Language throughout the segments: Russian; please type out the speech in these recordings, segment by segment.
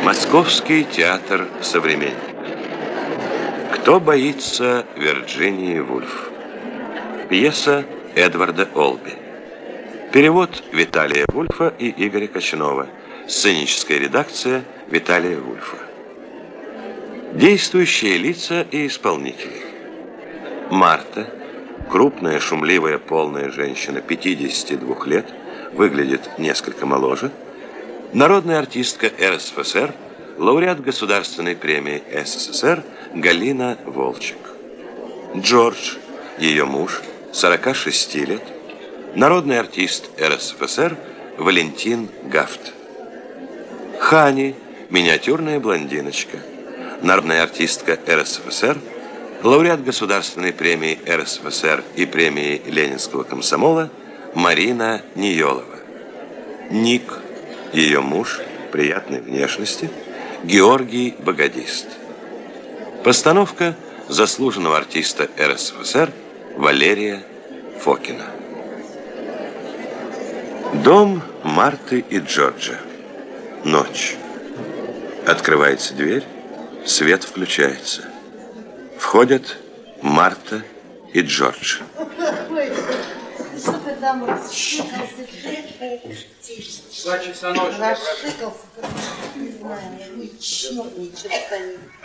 Московский театр «Современник». Кто боится Вирджинии Вульф? Пьеса Эдварда Олби. Перевод Виталия Вульфа и Игоря Кочнова. Сценическая редакция Виталия Вульфа. Действующие лица и исполнители. Марта, крупная, шумливая, полная женщина 52 лет, выглядит несколько моложе. Народная артистка РСФСР, лауреат Государственной премии СССР Галина Волчек. Джордж, ее муж, 46 лет, народный артист РСФСР Валентин Гафт. Хани, миниатюрная блондиночка, народная артистка РСФСР, лауреат Государственной премии РСФСР и премии Ленинского комсомола Марина Ниелова. Ник, ее муж, приятной внешности, Георгий Богодист. Постановка заслуженного артиста РСФСР Валерия Фокина. Дом Марты и Джорджа. Ночь. Открывается дверь, свет включается. Входят Марта и Джордж. Что ты там расшикался? 2 часа ночи. Расшикался, не знаю, ни черт, ни черта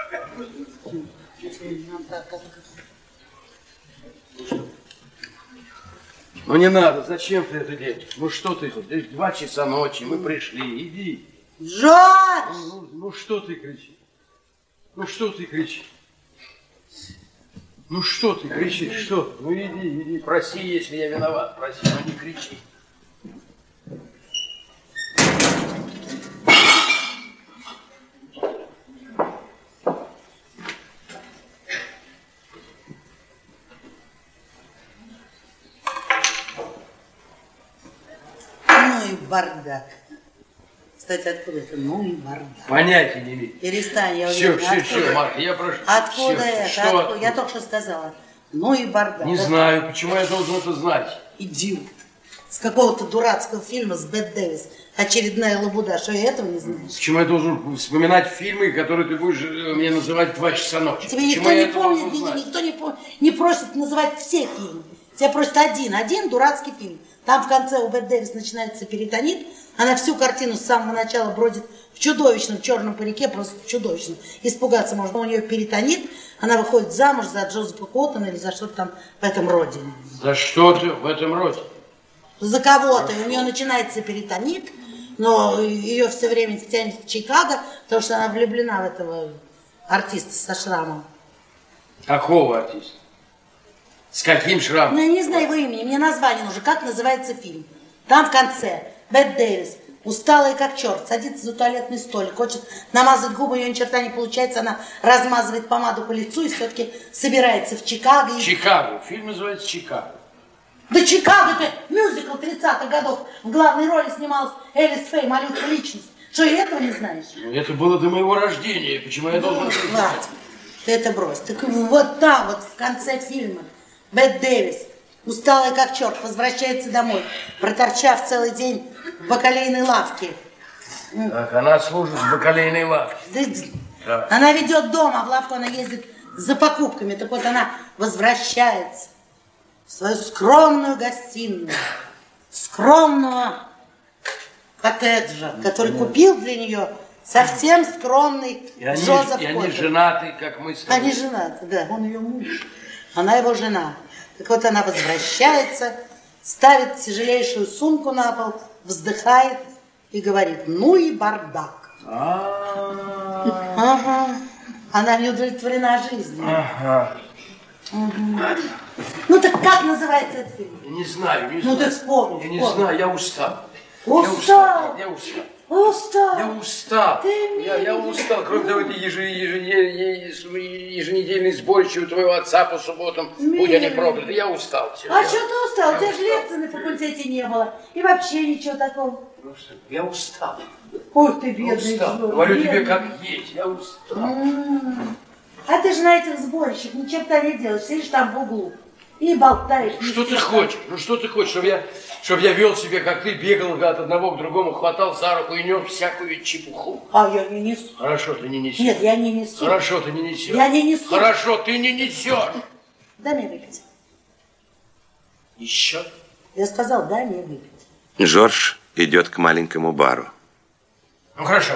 не... Ну не надо, зачем ты это делаешь? Ну что ты тут? 2 часа ночи, мы пришли, иди. Джордж! Ну что ты кричишь? Ну что ты кричишь? Ну что ты кричишь? Что? Ну иди, проси, если я виноват, проси, но не кричи. Ну и бардак. Кстати, откуда это? Ну и бардак. Понятия не имею. Перестань, я Все, уверена. все, Марка, я прошу. Откуда Все, это? что Откуда? откуда? Я только что сказала. Ну и бардак. Не знаю, почему я должен это знать. Идиот. С какого-то дурацкого фильма с Бет Дэвис. Очередная лабуда. Что, я этого не знаешь? Почему я должен вспоминать фильмы, которые ты будешь мне называть в 2 часа ночи? Тебе Почему никто я не это помнит, должен знать? никто не просит называть все фильмы. Тебя просит один дурацкий фильм. Там в конце у Бет Дэвис начинается перитонит. Она всю картину с самого начала бродит в чудовищном черном парике, просто чудовищном. Испугаться можно, у нее перитонит. Она выходит замуж за Джозефа Коттона или за что-то там в этом роде. За что-то в этом роде? За кого-то. У нее начинается перитонит, но ее все время тянет в Чикаго, потому что она влюблена в этого артиста со шрамом. Какого артиста? С каким шрамом? Ну, я не знаю его имени, мне название нужно. Как называется фильм? Там в конце Бет Дэвис, усталая как черт, садится за туалетный столик, хочет намазать губы, у нее ни черта не получается, она размазывает помаду по лицу и все-таки собирается в Чикаго. И... Чикаго. Фильм называется «Чикаго». Да Чикаго, это мюзикл 30-х годов. В главной роли снималась Элис Фей, малютка личность. Что, и этого не знаешь? Это было до моего рождения. Почему я должен... Ладно, ты это брось. Так вот там, вот в конце фильма, Бет Дэвис, усталая как черт, возвращается домой, проторчав целый день в бакалейной лавке. Так, она служит в бакалейной лавке. Да. Она ведет дом, а в лавку она ездит за покупками. Так вот она возвращается в свою скромную гостиную, скромного коттеджа, который купил для нее совсем скромный Джозеф Коттон. И они женаты, как мы с тобой. Они женаты, да. Он ее муж, она его жена. Так вот она возвращается, ставит тяжелейшую сумку на пол, вздыхает и говорит: ну и бардак. Ага. Она не удовлетворена жизнью. Ага. Ну так как называется этот фильм? Я не знаю, Ну ты вспомни. Я не знаю, я устал. Устал? Я устал. Устал? Я устал. Ты Я устал. Кроме того, это еженедельный сборище у твоего отца по субботам. Будь они прокляты. Я устал. А что ты устал? У тебя же лекций на факультете не было. И вообще ничего такого. Я устал. Ой, ты бедный. Устал. Джо, Говорю бедный. тебе, как есть. Я устал. А ты же на этих сборищах ни черта не делаешь. Сидишь там в углу. И болтаешь. Что ты хочешь? Ну что ты хочешь, чтобы я вел себя, как ты, бегал от одного к другому, хватал за руку и нес всякую чепуху? А я не несу. Хорошо, ты не несешь. Нет, я не несу. Хорошо, ты не несешь. Я не несу. Хорошо, ты не несешь. Дай мне выпить. Еще? Я сказал, дай мне выпить. Жорж идет к маленькому бару. Ну, хорошо.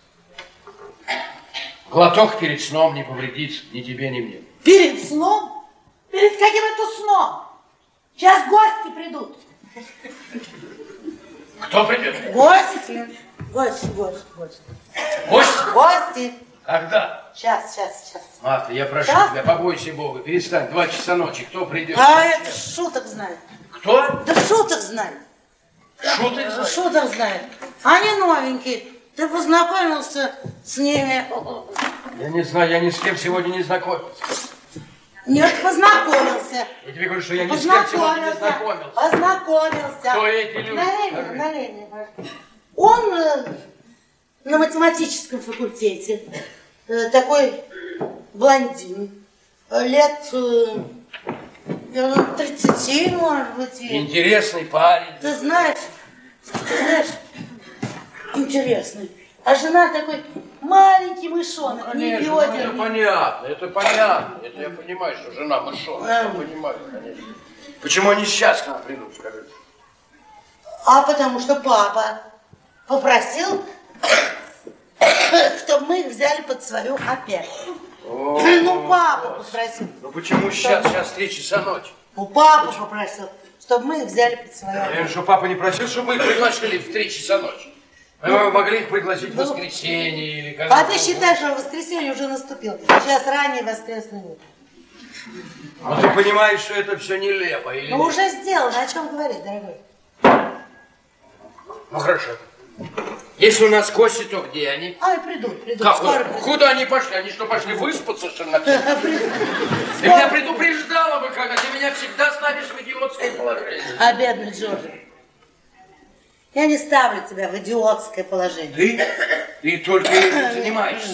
Глоток перед сном не повредит ни тебе, ни мне. Перед сном? Перед каким это сном? Сейчас гости придут. Кто придет? Гости. Гости. Гости. Когда? Сейчас. Марта, я прошу Сейчас? тебя, побойся Бога, перестань. 2 часа ночи, кто придет? А это шуток знает. Кто? Да шуток знает. Шуток? Шуток знает. Они новенькие. Ты познакомился с ними? Я не знаю, я ни с кем сегодня не знакомился. Нет, познакомился. Я тебе говорю, что я ни с кем сегодня не знакомился. Познакомился. Кто эти люди? Налей мне, пожалуйста. Он на математическом факультете. Такой блондин. Лет 30, может быть. Интересный парень. Ты знаешь, интересный. А жена такой маленький мышонок, не Конечно, бедерный. это понятно. Это я понимаю, что жена мышонок. Я понимаю, конечно. Почему они сейчас к нам придут, скажи? А потому что папа попросил, чтобы мы их взяли под свою опеку. Ну, папа попросил. Ну почему сейчас? Сейчас 3 часа ночи. Ну, папа попросил, чтобы мы их взяли под свою опеку. Наверное, что папа не просил, чтобы мы их пригласили в 3 часа ночи. Мы могли их пригласить в воскресенье или когда. А ты считаешь, что воскресенье уже наступило? Сейчас ранее воскресное утро. Но ты понимаешь, что это все нелепо или Ну, нет? уже сделано. О чем говорить, дорогой? Ну, хорошо. Если у нас гости, то где они? Ай, придут. Как? Скоро придут. Куда они пошли? Они что, пошли выспаться, что ли? Ты Скоро. меня предупреждала бы, когда ты меня всегда ставишь в идиотское положение. А, бедный Джорджи. Я не ставлю тебя в идиотское положение. Ты только этим занимаешься.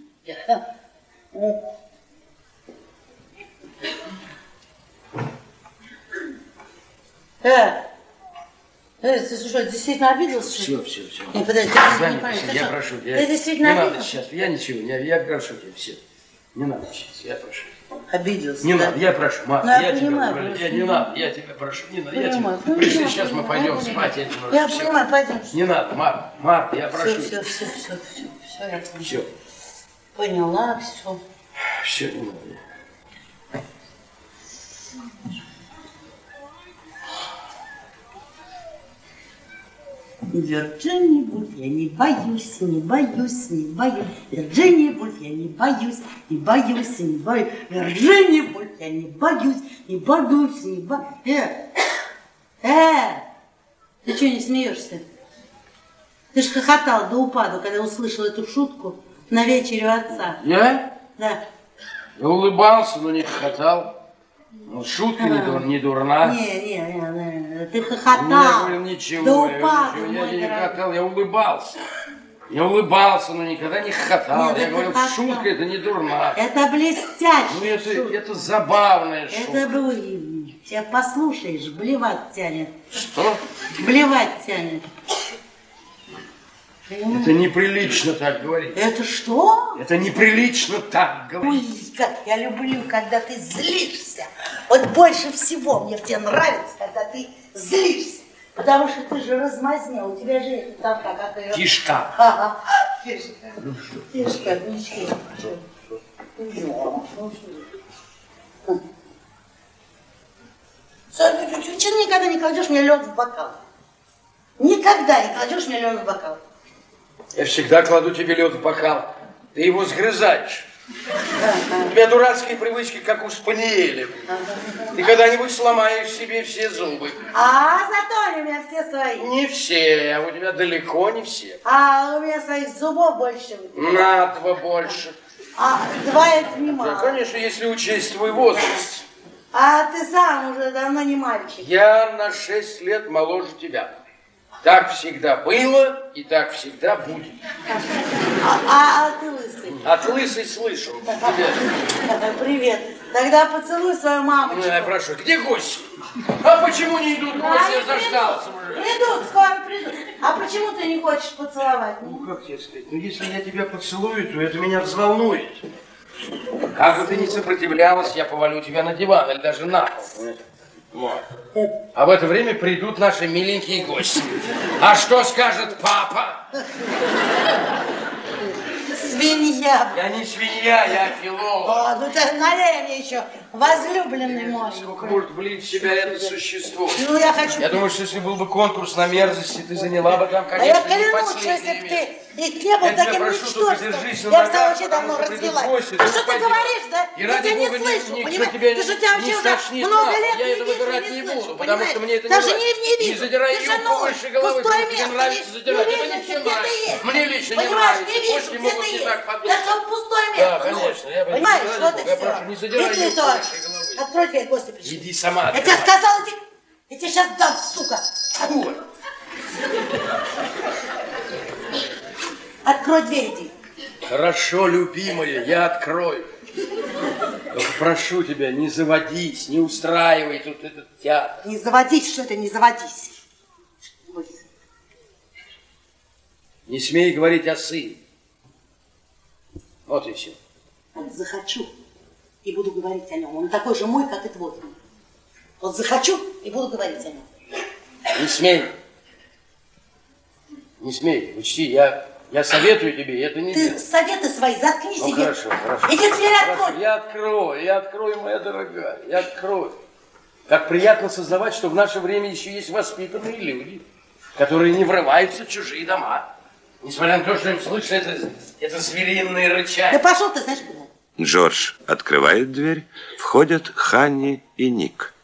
Ты что, действительно обиделся? Все. Не, подожди, ты не понимаешь. Я прошу тебя. Ты действительно Не надо обиделся? сейчас. Я ничего, я прошу тебя, все. Не надо сейчас, я прошу. Обиделся, Не да? надо, я прошу, Марта, Ну, я я тебя понимаю, говорю, просто. не надо, я тебя прошу, не надо, я Понимаю, тебя... Пришли, понимаю, сейчас мы понимаю, пойдем понимаю. спать, я тебя Я прошу. понимаю, пойдем. Не надо, Марта, я прошу. Все, я поняла. Все. Поняла, все. Все, не надо. Вирджиния Вульф, я не боюсь. Вирджиния Вульф, я не боюсь. Вирджиния Вульф, я не боюсь. Ты что не смеешься? Ты ж хохотал до упаду, когда услышал эту шутку на вечере у отца. Я? Да. Я улыбался, но не хохотал. Ну, шутка не дурна. Не, ты Я хохотал. говорил, ничего, До упаду, я мой не дорогой. хохотал, я улыбался. Я улыбался, но никогда не хохотал. Нет, Я это говорил, хохотал. шутка это не дурна. Это блестящая Ну, шутка. это забавная шутка. Это был... Тебя послушаешь, блевать тянет. Что? Блевать тянет. Понимаешь? Это неприлично так говорить. Это что? Это неприлично так говорить. Ой, как я люблю, когда ты злишься. Вот больше всего мне в тебе нравится, когда ты злишься. Потому что ты же размазня, у тебя же это там как ее... Тишка. Ага, Тишка. Тишка, ничего. Ты никогда не кладешь мне лед в бокал? Никогда не кладешь мне лед в бокал. Я всегда кладу тебе лед в бокал. Ты его сгрызаешь. У тебя дурацкие привычки, как у спаниеля. Ты когда-нибудь сломаешь себе все зубы. А зато они у меня все свои. Не все, а у тебя далеко не все. А у меня своих зубов больше. На 2 больше. А 2 это не мало. Да, конечно, если учесть твой возраст. А ты сам уже давно не мальчик. Я на 6 лет моложе тебя. Так всегда было и так всегда будет. А ты лысый? От лысый слышу. Привет. Тогда поцелуй свою мамочку. Я прошу, где гости? А почему не идут гости? Я заждался уже. Придут, скоро придут. А почему ты не хочешь поцеловать? Ну, как тебе сказать? Ну, если я тебя поцелую, то это меня взволнует. Как бы ты не сопротивлялась, я повалю тебя на диван или даже на пол. Вот. А в это время придут наши миленькие гости. А что скажет папа? Свинья. Я не свинья, я филолог. О, ну ты налей мне еще возлюбленный мой. Сколько может влить в себя это существо? Ну, я хочу... Я думаю, что если был бы конкурс на мерзости, ты заняла бы там, А конечно, я клянусь, что если бы ты не был таким ничтожеством, я бы тебя очень давно развела. А что ты говоришь, да? Я тебя не слышу, понимаешь? Ты же тебя вообще уже много лет я этого выбирать не буду, потому что мне это не нравится. Не задирай юбку выше головы, потому что тебе нравится задирать. Это не всем нравится. Мне лично не нравится. Гости могут не так подумать. Это пустое место. Да, конечно. Понимаешь, вот и я прошу, не задирай юбку выше головы. Открой дверь, гости пришли. Иди сама. Я тебе сказала, я тебе сейчас дам, сука. Вот. Открой дверь, иди. Хорошо, любимая, я открою. Только прошу тебя, не заводись, не устраивай тут этот театр. Не заводись, что это, не заводись. Не смей говорить о сыне. Вот и все. Вот захочу и буду говорить о нем. Он такой же мой, как и твой. Вот захочу и буду говорить о нем. Не смей. Не смей. Учти, я советую тебе, это не Ты делай. советы свои заткнись. Ну, иди. хорошо. Иди дверь открой. Я открою, моя дорогая, я открою. Как приятно сознавать, что в наше время еще есть воспитанные люди, которые не врываются в чужие дома. Несмотря на то, что им слышно это звериное Да рычание. пошел ты, знаешь куда? Джордж открывает дверь. Входят Ханни и Ник.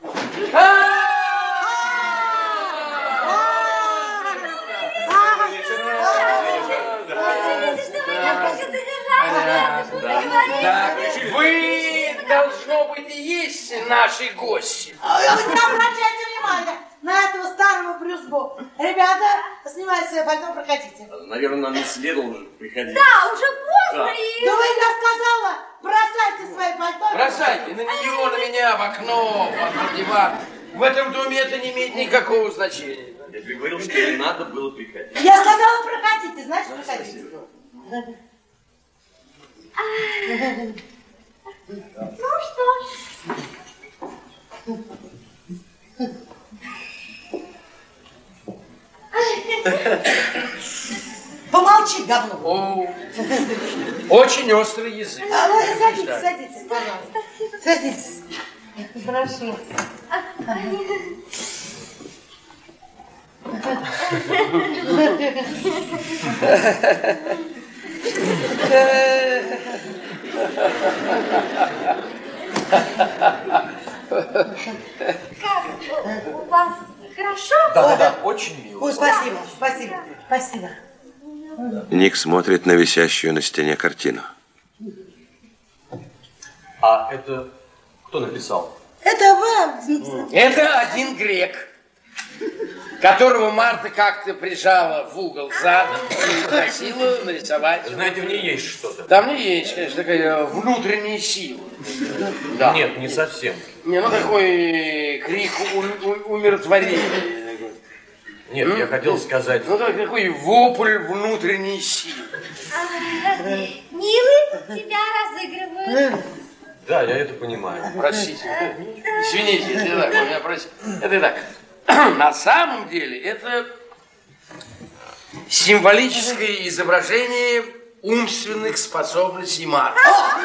Так, вы, должно быть, и есть наши гости. Не обращайте внимания на этого старого брюзгу. Ребята, снимайте свое пальто, проходите. Наверное, нам не следовало уже приходить. Да, уже поздно. Да. Да вы, я сказала, бросайте свои пальто. Бросайте на нее, на меня, в окно, в диван. В этом доме это не имеет никакого значения. Я тебе говорил, что не надо было приходить. Я сказала, проходите, значит, проходите. Ну что ж. Помолчи, говно. О, очень острый язык. А ну, садитесь, садитесь, пожалуйста. Садитесь. Прошу. Как у вас хорошо? Да, очень мило. Ой, спасибо, спасибо, спасибо. Ник смотрит на висящую на стене картину. А это кто написал? Это вам. Это один грек, которого Марта как-то прижала в угол задом и просила нарисовать. Знаете, в ней есть что-то. Там не есть, конечно, такая внутренняя сила. Да. Нет, не совсем. Не, ну такой крик умиротворения. Нет, я хотел сказать... Ну такой вопль внутренней силы. Милый, тебя разыгрывают. Да, я это понимаю. Простите. Извините, если так, вы меня простите. Это так. На самом деле это символическое изображение умственных способностей Марка.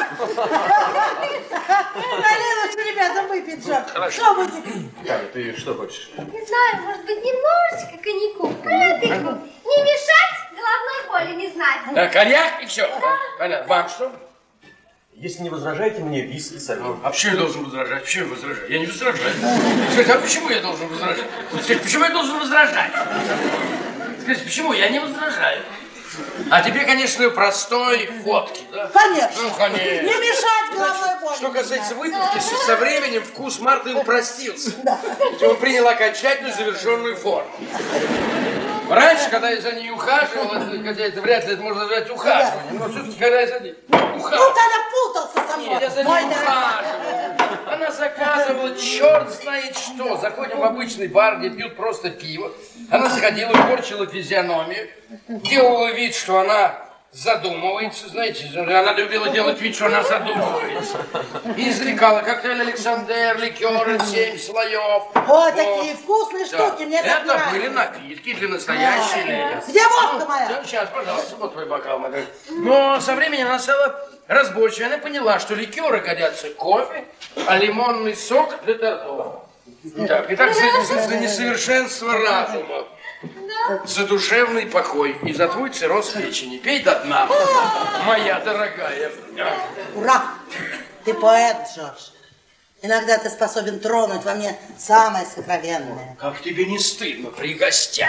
Наливочку, ребята, выпить же. Хорошо. Что будете? Таня, ты что хочешь? Не знаю, может быть, немножечко коньяку. Коньяку. Не мешать, головной боли не знать. Коньяк и все. Понятно. Вам что? Если не возражаете, мне виски солью. А почему я должен возражать? Почему я возражаю? Я не возражаю. Скажите, а почему я должен возражать? Скажите, почему я должен возражать? Скажите, почему? Я не возражаю. А тебе, конечно, простой водки, да? Конечно. Ну, конечно. Не мешать головной боли. Что касается выпивки, со временем вкус Марты упростился. Да. Он принял окончательную завершенную форму. Раньше, когда я за ней ухаживал, хотя это вряд ли это можно назвать ухаживанием, но все-таки, когда я за ней ухаживал... Ну, ты напутался со мной. Нет, я за ней ухаживал. Она заказывала черт знает что. Заходим в обычный бар, где пьют просто пиво. Она заходила, корчила физиономию, делала вид, что она задумывается, знаете, она любила делать вид, что она задумывается. И извлекала коктейль Александр, ликеры, 7 слоев. Ой, такие вкусные штуки, мне так Это нравится. были напитки для настоящей леди. Где водка моя? Сейчас, пожалуйста, вот твой бокал. Но со временем она стала разборчивой. Она поняла, что ликеры годятся кофе, а лимонный сок для тортов. Так, итак, за несовершенство разума. За душевный покой и за твой цирроз печени. Пей до дна, моя дорогая. Ура! Ты поэт, Джордж. Иногда ты способен тронуть во мне самое сокровенное. Как тебе не стыдно при гостях?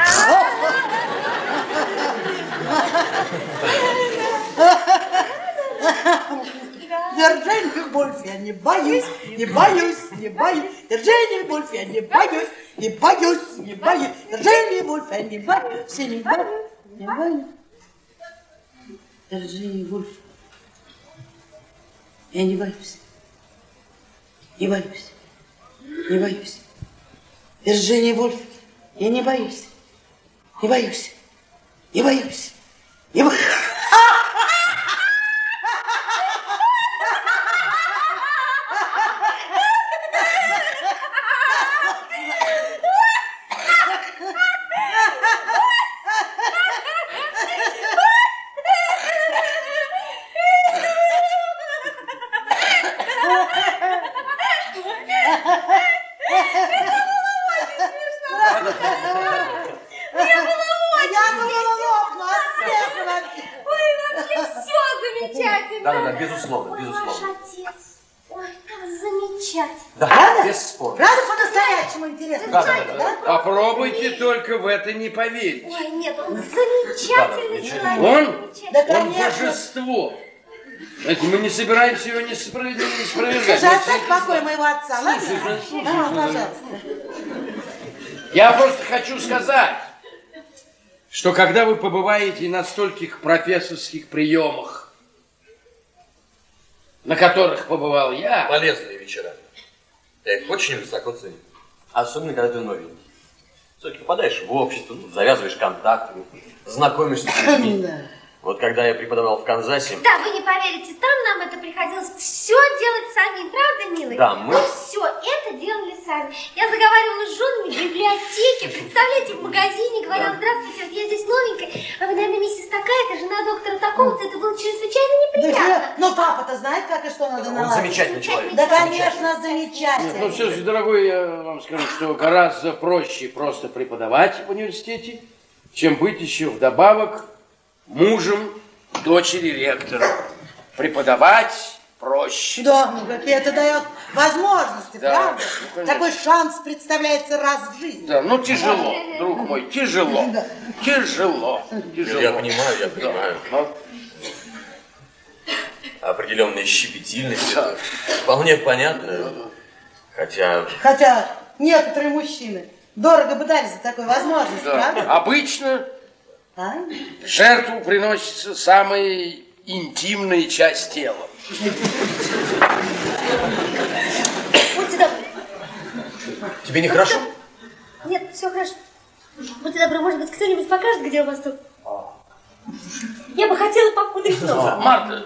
Вирджиния Вульф, я не боюсь, не боюсь, не боюсь. Вирджиния Вульф, я не боюсь, не боюсь, не боюсь. Вирджиния Вульф, я не боюсь, не боюсь, не боюсь. Вирджиния Вульф, я не боюсь, не боюсь, не боюсь. Вирджиния Вульф, я не боюсь, не боюсь, не боюсь, не боюсь. Да, безусловно, безусловно. Ваш отец, ой, как замечательно. Да, правда? без спора. Правда по-настоящему интересно? Да. Попробуйте только в это не поверить. Ой, нет, он замечательный человек. Он? Да, Он конечно. божество. Знаете, мы не собираемся его не спровергать. Скажи, оставь в покое моего отца, ладно? Слушай, Пожалуйста. Я просто хочу сказать, что когда вы побываете на стольких профессорских приемах, на которых побывал я... Полезные вечера. Я их очень высоко ценю. Особенно, когда ты новенький. Все-таки попадаешь в общество, завязываешь контакты, знакомишься с людьми. Вот когда я преподавал в Канзасе... Да, вы не поверите, там нам это приходилось все делать самим, правда, милый? Да, мы... Мы все это делали сами. Я заговаривала с женами в библиотеке, представляете, в магазине, говорила, здравствуйте, вот я здесь новенькая, а вы, наверное, миссис такая-то, жена доктора такого-то, это было чрезвычайно неприятно. Ну, папа-то знает, как и что надо Он наладить. замечательный человек. Да, конечно, замечательно. Ну, все-таки, дорогой, я вам скажу, что гораздо проще просто преподавать в университете, чем быть еще вдобавок мужем дочери ректора. Преподавать проще. Да, это дает возможности, Да, правда? ну, конечно. Такой шанс представляется раз в жизни. Да, ну тяжело, друг мой, тяжело. Тяжело. Я понимаю. Да. Определенная щепетильность. Вполне понятно. Хотя некоторые мужчины дорого бы дали за такую возможность, Да. правда? Обычно А? в жертву приносится самая интимная часть тела. Будьте добры. тебе нехорошо? Нет, все хорошо. Будьте добры, может быть, кто-нибудь покажет, где у вас тут? Я бы хотела попудрить нос. Марта.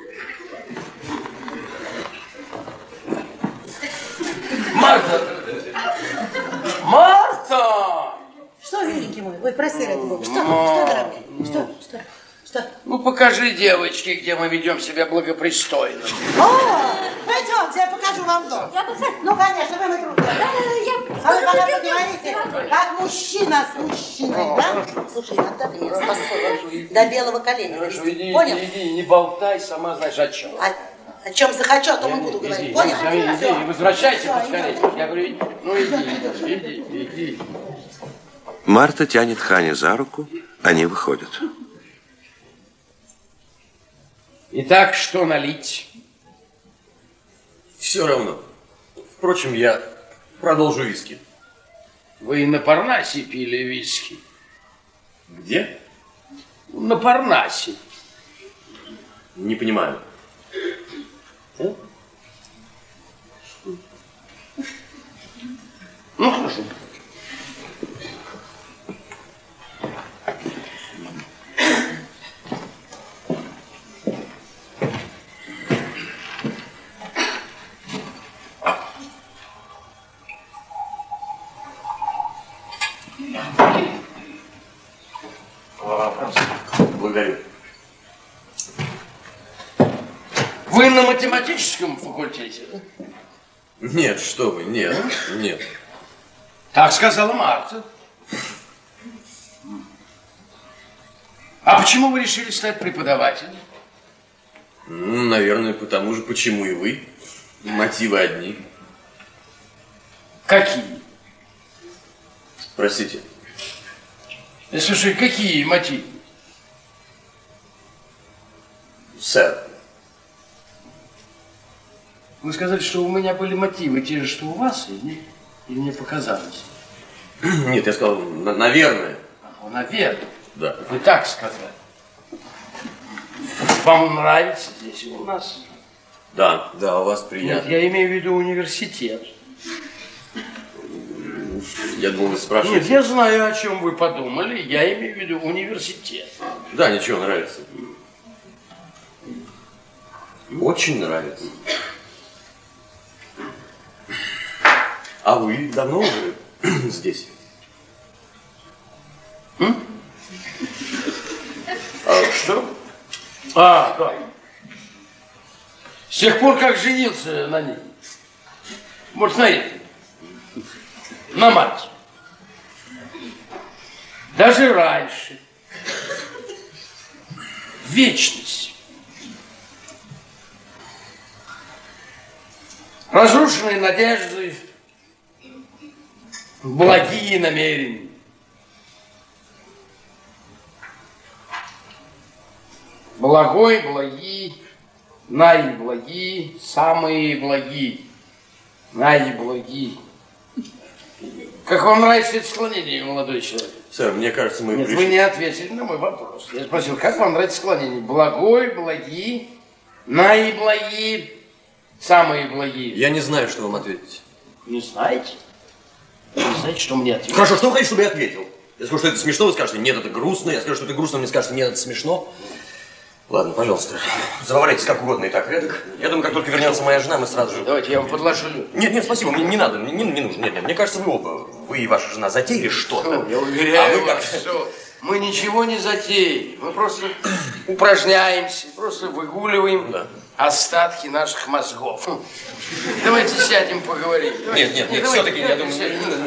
Марта! Что, миленький мой? Ой, прости, ради бога. Что, дорогой? Что? Ну, покажи девочке, где мы ведем себя благопристойно. О, пойдемте, я покажу вам дом. Я бы хотела... Ну, конечно, вы мой друг. А вы пока поговорите, как мужчина с мужчиной, да? Слушай, иногда ты меня способен до белого коленя. Хорошо, довести. иди, Понял? иди, не болтай, сама знаешь о чем. О чем захочу, о том и буду говорить. Понял? Иди, Всё. возвращайся Всё, поскорее. Я говорю, иди, ну иди. Марта тянет Хане за руку, они выходят. Итак, что налить? Все равно. Впрочем, я продолжу виски. Вы на Парнасе пили виски? Где? На Парнасе. Не понимаю. Ну, хорошо. Благодарю. Вы на математическом факультете? Нет, что вы, нет. Так сказала Марта. А почему вы решили стать преподавателем? Ну, наверное, потому же, почему и вы. Мотивы одни. Какие? Простите. Слушай, какие мотивы? Сэр. Вы сказали, что у меня были мотивы те же, что у вас, или мне показалось? Нет, я сказал, наверное. Ну, наверное. Да. Вы так сказали. Вам нравится здесь у нас? Да, у вас приятно. Нет, я имею в виду университет. Я думал, вы спрашиваете. Нет, я знаю, о чем вы подумали. Я имею в виду университет. Да, ничего, нравится. Очень нравится. А вы давно уже здесь? Что? Да. С тех пор, как женился на ней. Может, на этой. На мать. Даже раньше. Вечность. Разрушенные надежды. Благие намерения. Благой, благие, наиблагие, самые благие, наиблагие. Как вам нравится это склонение, молодой человек? Сэр, мне кажется, мы Нет, вы не ответили на мой вопрос. Я спросил, как вам нравится склонение? Благой, благие, наиблагие, самые благие. Я не знаю, что вам ответить. Не знаете? Не знаете, что мне ответить? Хорошо, что вы хотите, чтобы я ответил? Я скажу, что это смешно, вы скажете, нет, это грустно. Я скажу, что это грустно, вы мне скажете, нет, это смешно. Ладно, пожалуйста, забавляйтесь как угодно и так эдак. Я думаю, как только вернется моя жена, мы сразу же... Давайте я вам подложу. Нет, спасибо, мне не надо, не нужно. Нет, мне кажется, вы оба, вы и ваша жена затеяли что-то. Я уверяю вас, что мы ничего не затеяли. Мы просто упражняемся, просто выгуливаем остатки наших мозгов. Давайте сядем, поговорим. Нет, все-таки, я думаю...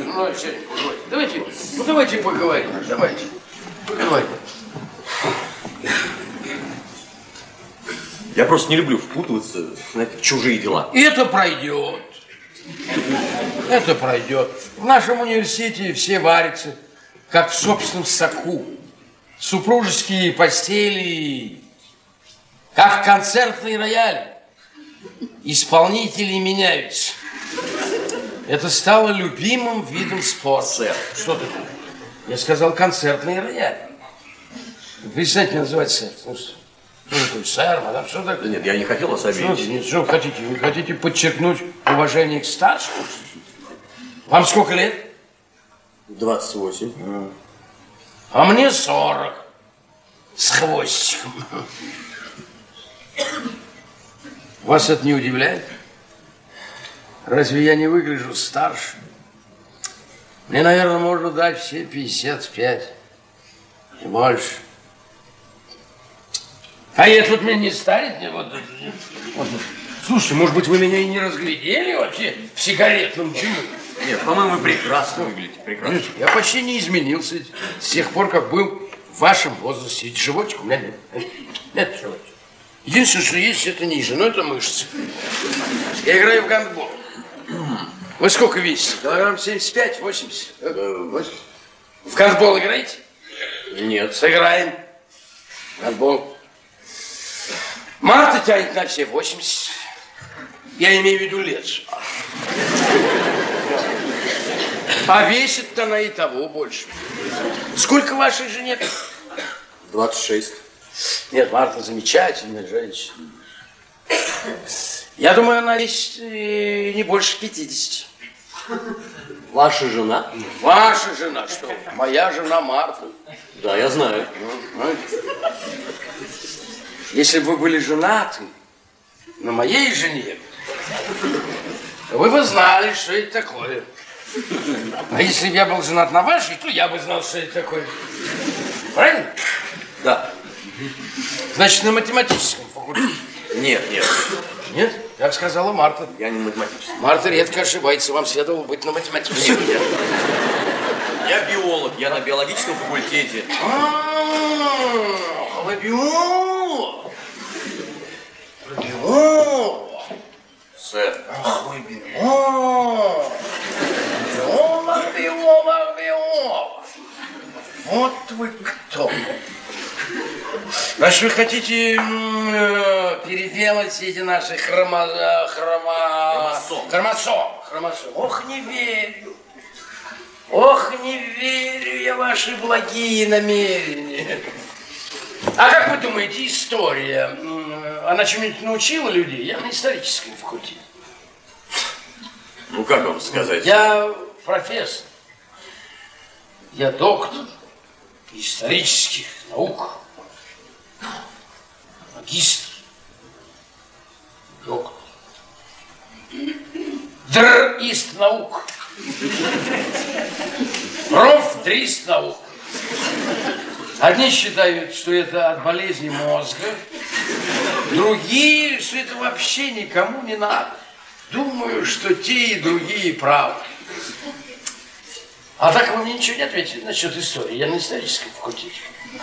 Давайте поговорим. Давайте поговорим. Я просто не люблю впутываться в чужие дела. И это пройдет. Это пройдет. В нашем университете все варятся, как в собственном соку. Супружеские постели, как концертные рояли. Исполнители меняются. Это стало любимым видом спорта. Сэр. Что ты? Я сказал концертные рояли. Вы знаете, меня называть сэр. Что такое, сэр, мадам, что такое? Нет, я не хотел вас обидеть. Что вы хотите? Вы хотите подчеркнуть уважение к старшим? Вам сколько лет? 28. А мне 40. С хвостиком. Вас это не удивляет? Разве я не выгляжу старше? Мне, наверное, можно дать все 55. И больше. А этот меня не старит? Слушайте, может быть, вы меня и не разглядели вообще в сигаретном дыму? Нет, по-моему, вы прекрасно выглядите, прекрасно. Нет, я почти не изменился с тех пор, как был в вашем возрасте. Ведь животик у меня нет. Нет животика. Единственное, что есть, это ниже, но это мышцы. Я играю в гандбол. Вы сколько весите? Килограмм 75, 80? В гандбол играете? Нет. Сыграем. Гандбол. Марта тянет на все 80. Я имею в виду лет. А весит-то она и того больше. Сколько вашей жене? 26. Нет, Марта замечательная женщина. Я думаю, она весит не больше 50. Ваша жена? Ваша жена, что? Моя жена Марта. Да, я знаю. Если бы вы были женаты на моей жене, то вы бы знали, что это такое. А если бы я был женат на вашей, то я бы знал, что это такое. Правильно? Да. Значит, на математическом факультете. Нет. Нет? Так сказала Марта. Я не математический. Марта редко ошибается. Вам следовало быть на математическом. Нет. Я биолог. Я на биологическом факультете. Вы биолог? Биолог? Сэр. Ах, вы биолог. Биолог. Вот вы кто. Значит, вы хотите переделать эти наши хромосомы. Ох, не верю. Ох, не верю я в ваши благие намерения. А как вы думаете, история, она чем-нибудь научила людей? Я на историческом факультете. Ну, как вам сказать? Я профессор. Я доктор исторических наук. Магистр. Доктор. Др-ист наук. Проф-дрист наук. Одни считают, что это от болезни мозга, другие, что это вообще никому не надо. Думаю, что те и другие правы. А так вы мне ничего не ответили насчет истории. Я на историческом факультете.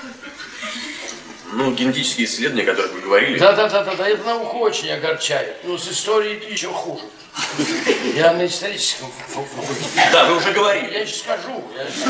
Ну, генетические исследования, о которых вы говорили. Да, это науку очень огорчает. Но с историей еще хуже. Я на историческом факультете. Да, вы уже говорили. Я еще скажу.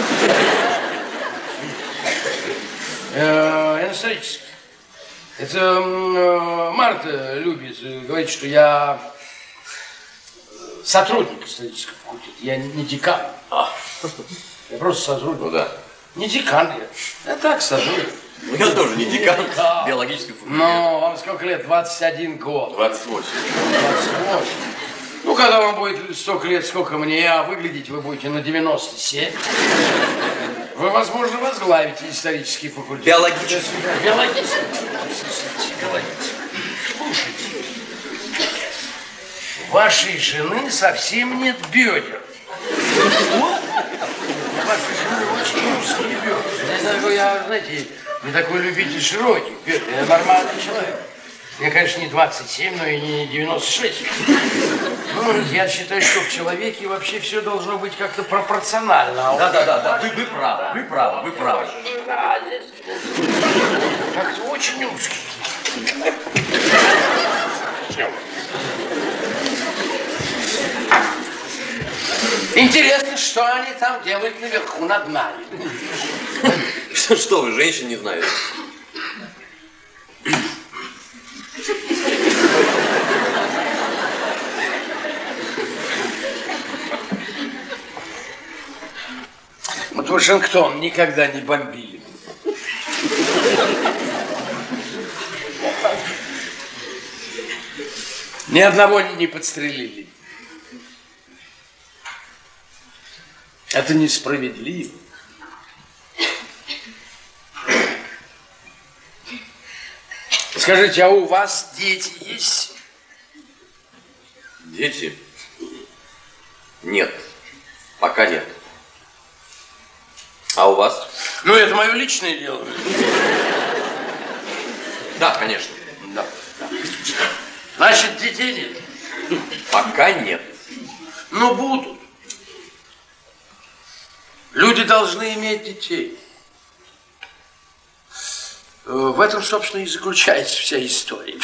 Я на историческом. Это Марта любит говорить, что я сотрудник исторического факультета. Я не декан. Я просто сотрудник. Ну да. Не декан я. Я так сотрудник. Ну, я тоже не декан биологического факультета. Ну, вам сколько лет? 21 год. 28. 28. Ну, когда вам будет столько лет, сколько мне, а выглядеть вы будете на 97, вы, возможно, возглавите исторический факультет. Биологический. Биологический. Слушайте, у вашей жены совсем нет бедер. У вашей жены очень узкие бедра. Я, знаете, не такой любитель широких бедер. Я нормальный человек. Мне, конечно, не 27, но и не 96. Ну, я считаю, что в человеке вообще все должно быть как-то пропорционально. Да. Вы правы. Как-то очень узкий. Интересно, что они там делают наверху над нами. Что вы, женщин не знаете? Вот Вашингтон никогда не бомбили. Ни одного не подстрелили. Это несправедливо. Скажите, а у вас дети есть? Дети? Нет. Пока нет. А у вас? Ну, это мое личное дело. Да, конечно. Да. Значит, детей нет? Пока нет. Но будут. Люди должны иметь детей. В этом, собственно, и заключается вся история.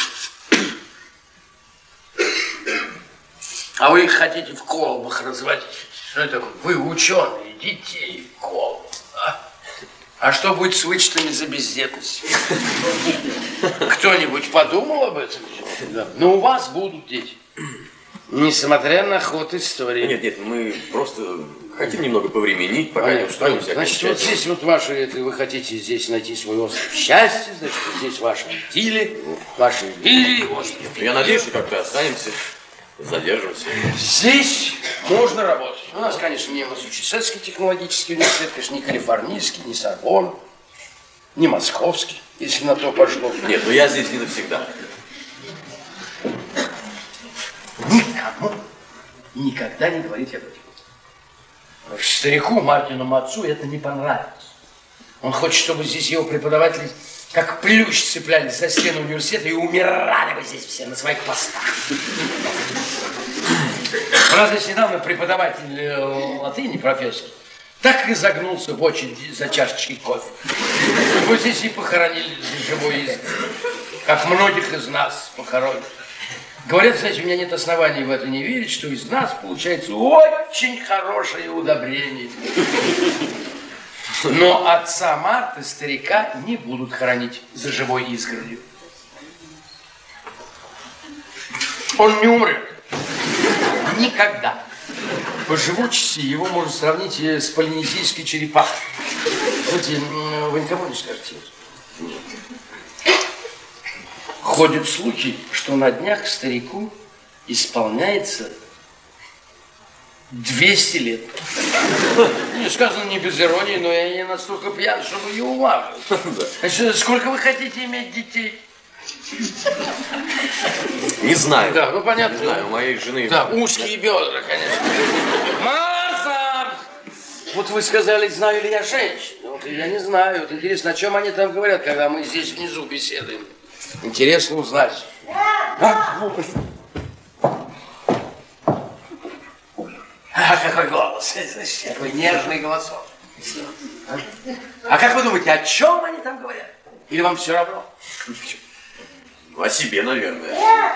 А вы их хотите в колбах разводить. Что это такое? Вы ученые, детей в колбах. А что будет с вычетами за бездетность? Кто-нибудь подумал об этом? Но у вас будут дети. Несмотря на ход истории. Нет, мы просто хотим немного повременить, пока не устроимся. Значит, вот здесь вот ваши, вы хотите здесь найти свой остров счастья, значит, здесь ваши Антили, ваши Лилии, остров. Я надеюсь, что как-то останемся, задержимся. Здесь можно работать. У нас, конечно, не Массачусетский технологический университет, конечно, не Калифорнийский, не Сорбонна, не Московский, если на то пошло. Нет, но я здесь не навсегда. Никому никогда не говорите об этом. Старику, Мартиному отцу это не понравилось. Он хочет, чтобы здесь его преподаватели как плющ цеплялись за стену университета и умирали бы здесь все на своих постах. Правда, недавно преподаватель латыни, профессор, так и загнулся в очереди за чашечкой кофе. Его здесь и похоронили за живой язык, как многих из нас похоронили. Говорят, кстати, у меня нет оснований в это не верить, что из нас получается очень хорошее удобрение. Но отца Марты, старика, не будут хоронить за живой изгородью. Он не умрет. Никогда. По живучести его можно сравнить с полинезийской черепахой. Вы никому не скажете? Нет. Ходят слухи, что на днях старику исполняется 200 лет. Не сказано не без иронии, но я не настолько пьян, чтобы ее уважить. Значит, сколько вы хотите иметь детей? Не знаю. Да, ну понятно. Не знаю, у моей жены... Да, узкие бедра, конечно. Марта! Вот вы сказали, знаю ли я женщин. Вот я не знаю. Вот интересно, о чем они там говорят, когда мы здесь внизу беседуем. Интересно узнать. Какой голос. Какой нежный голосок. А как вы думаете, о чем они там говорят? Или вам все равно? О себе, наверное.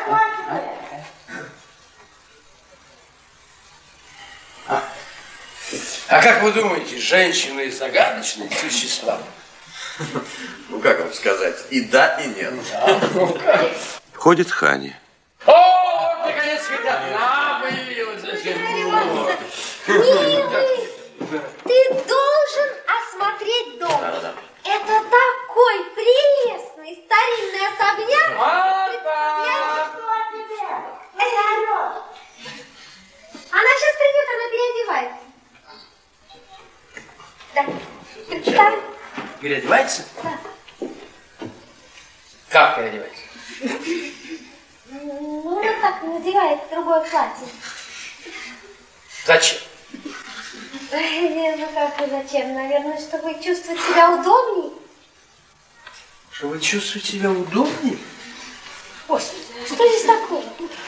А как вы думаете, женщины загадочные существа? Ну, как вам сказать, и да, и нет. Входит Хани. О, наконец, хотя она появилась. Милый, ты должен осмотреть дом. Да. Это такой прелестный старинный особняк. Марта! Я жду от тебя. Это оно. Она сейчас придет, она переодевается. Да. Представь. Переодевается? Да. Как переодевается? Ну, вот так надевает другое платье. Зачем? Ну как и зачем? Наверное, чтобы чувствовать себя удобней. Что вы чувствуете себя удобнее? Господи, что здесь такое?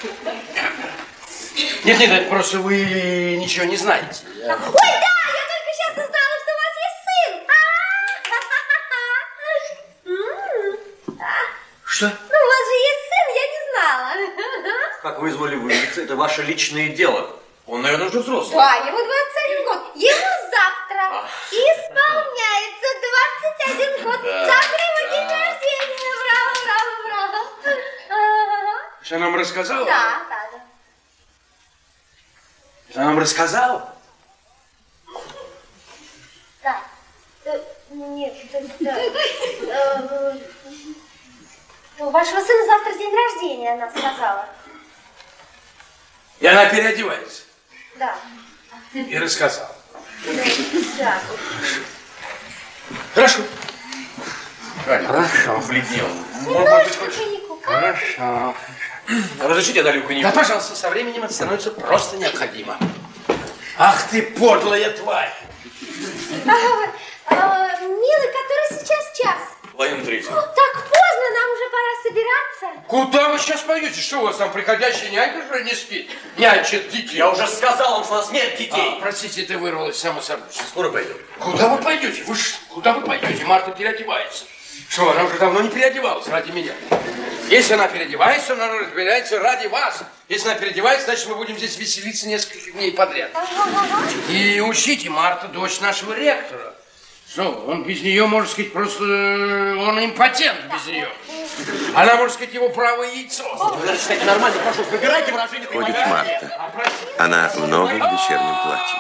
Нет, это просто вы ничего не знаете. Ой, да! Я только сейчас узнала, что у вас есть сын! Что? Ну, у вас же есть сын, я не знала. Как вы изволили выразиться, это ваше личное дело. Он, наверное, уже взрослый. Да, ему 21 год. Ему завтра исполняется 21 год. Да, Завтра его день рождения. Браво. Что она нам рассказала? Да. Она нам рассказала? Да. Нет, да. У вашего сына завтра день рождения, она сказала. И она переодевается? Да. И рассказала. Да. Хорошо. Хорошо. Бледнел. Немножечко коньяку. Хорошо. Разрешите, я налью коньяку? Да, пожалуйста, со временем это становится просто необходимо. Ах ты, подлая тварь! Милый, который сейчас час? Половина третьего. Так поздно, нам уже пора собираться. Куда вы сейчас пойдете? Что у вас там, приходящая нянька же не спит? Нянчит детей. Я уже сказал вам, что у нас нет детей. Простите, это вырвалось само собой. Скоро пойдем. Куда вы пойдете? Куда вы пойдете? Марта переодевается. Что, она уже давно не переодевалась ради меня. Если она переодевается, она разбирается ради вас. Если она переодевается, значит, мы будем здесь веселиться несколько дней подряд. И учите, Марта, дочь нашего ректора. Что, он без нее, можно сказать, просто он импотент без нее. Она, можно сказать, его правое яйцо. Кстати, нормально, прошу, выбирайте выражение. Входит Марта. Она в новом вечернем платье.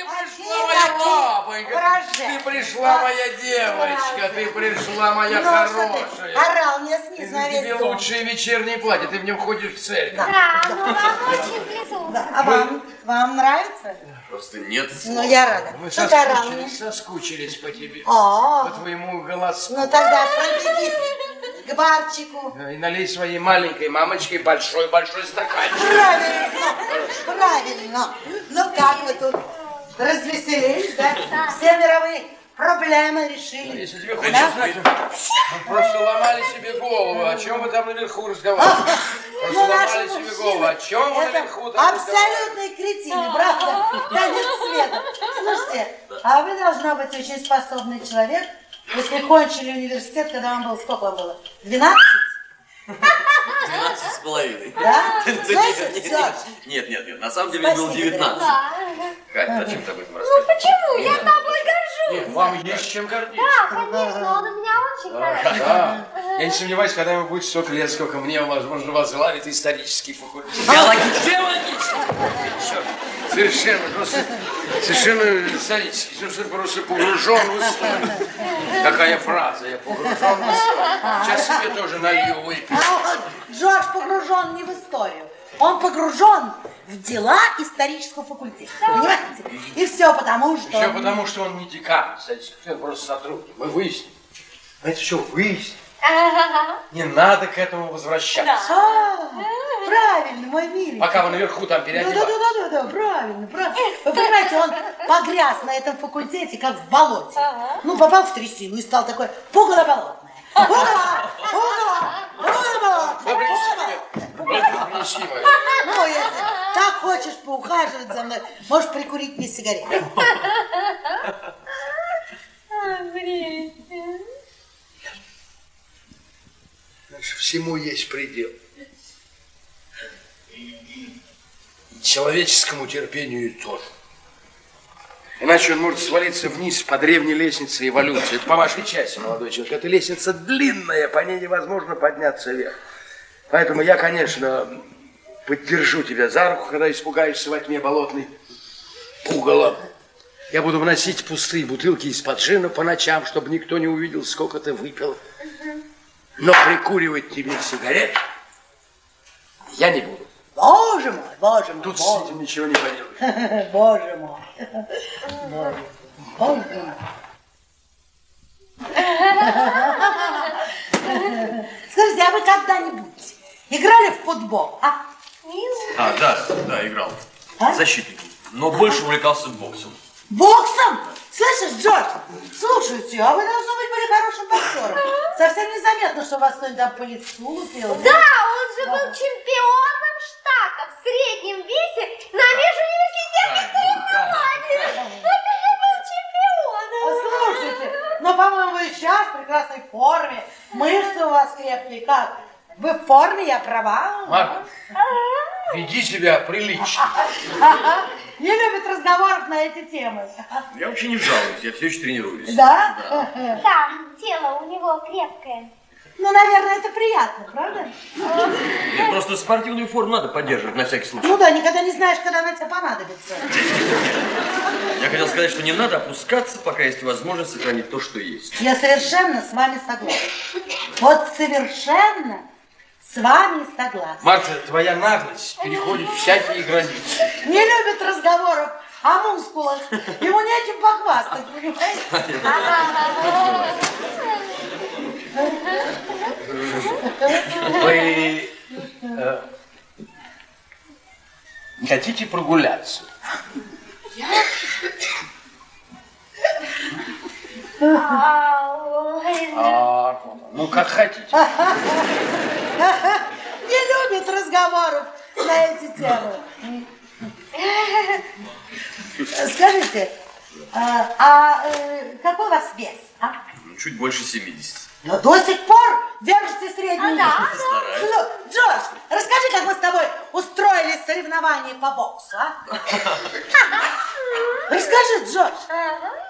Ты пришла, моя девочка, ты пришла, моя хорошая. Орал мне снизу на весь Тебе дом. лучшее вечернее платье, ты в нем ходишь в церковь. Да, ну нам очень близко. Да. А вам нравится? Просто нет слов. Ну, я рада. Мы Что ты орал мне? соскучились по тебе, О, по твоему голосу. ну тогда пробегись к барчику. И налей своей маленькой мамочке большой-большой стаканчик. Правильно, правильно. Ну как вы тут развеселились, да? Все мировые проблемы решили. Если тебе хочется знать, мы просто ломали себе голову. О чем вы там наверху разговаривали? Просто Ну, наши ломали себе мужчины, голову. О чем вы это наверху там разговаривали? абсолютные кретины, правда? Конец света. Слушайте, а вы, должно быть, очень способный человек, если кончили университет, когда вам было, сколько вам было? 12? 12,5. Да? Нет, Слышишь, Джордж? нет, на самом деле мне было Спасибо, 19. Да. Катя, зачем ты об этом Ну рассказываешь? почему? Я тобой горжусь. Нет, вам есть чем гордиться. Да, конечно, он у меня очень хороший. Да. Я не сомневаюсь, когда ему будет столько лет, сколько мне, возможно, возглавит исторический факультет. Биологически. Совершенно исторический, совершенно просто погружен в историю. Какая фраза, я погружен в историю. Сейчас себе тоже налью, выпью. А вот Джордж погружен не в историю. Он погружен в дела исторического факультета. Понимаете? И все потому, что... Все потому, что он не декан, кстати, он просто сотрудник. Мы выясним. Мы это все выясним. Не надо к этому возвращаться. Правильно, мой милый. Пока вы наверху там переодеваетесь. Да, правильно. Вы понимаете, он погряз на этом факультете, как в болоте. Ну, попал в трясину и стал такой пугало-болотное. Принеси мою. Ну, если так хочешь поухаживать за мной, можешь прикурить мне сигарету. Знаешь, всему есть предел. Человеческому терпению тоже. Иначе он может свалиться вниз по древней лестнице эволюции. Это по вашей части, молодой человек. Эта лестница длинная, по ней невозможно подняться вверх. Поэтому я, конечно, поддержу тебя за руку, когда испугаешься во тьме болотной пугало. Я буду вносить пустые бутылки из-под джина по ночам, чтобы никто не увидел, сколько ты выпил. Но прикуривать тебе сигарет я не буду. Боже мой, боже мой. Тут с этим ничего не поделаешь. Боже мой. Боже мой. Скажите, а вы когда-нибудь играли в футбол, а? Да, играл. А? Защитником. Но больше увлекался боксом. Боксом? Слышишь, Джордж? Слушайте, а вы, должно быть, были хорошим боксером. Совсем незаметно, что вас кто-нибудь там по лицу лупил. Да, он же был чемпионом штата в среднем весе на межуниверситетских соревнованиях. Это же был чемпион. Слушайте, но, по-моему, вы сейчас в прекрасной форме. Мышцы у вас крепкие. Как? Вы в форме, я права? Марк, веди себя прилично. Не любит разговоров на эти темы. Я вообще не жалуюсь, я все еще тренируюсь. Да? Да, тело у него крепкое. Ну, наверное, это приятно, правда? Нет, просто спортивную форму надо поддерживать на всякий случай. Ну да, никогда не знаешь, когда она тебе понадобится. Я хотел сказать, что не надо опускаться, пока есть возможность сохранить то, что есть. Я совершенно с вами согласна. Вот совершенно с вами согласна. Марта, твоя наглость переходит всякие границы. Не любит разговоров о мускулах. Ему нечем похвастать, понимаете? Вы не хотите прогуляться? Ну, как хотите. Не любит разговоров на эти темы. Скажите, какой у вас вес? А? Чуть больше 70. Но до сих пор держите средний вес. Стараюсь. Джордж, расскажи, как мы с тобой устроили соревнования по боксу, а? Расскажи, Джордж.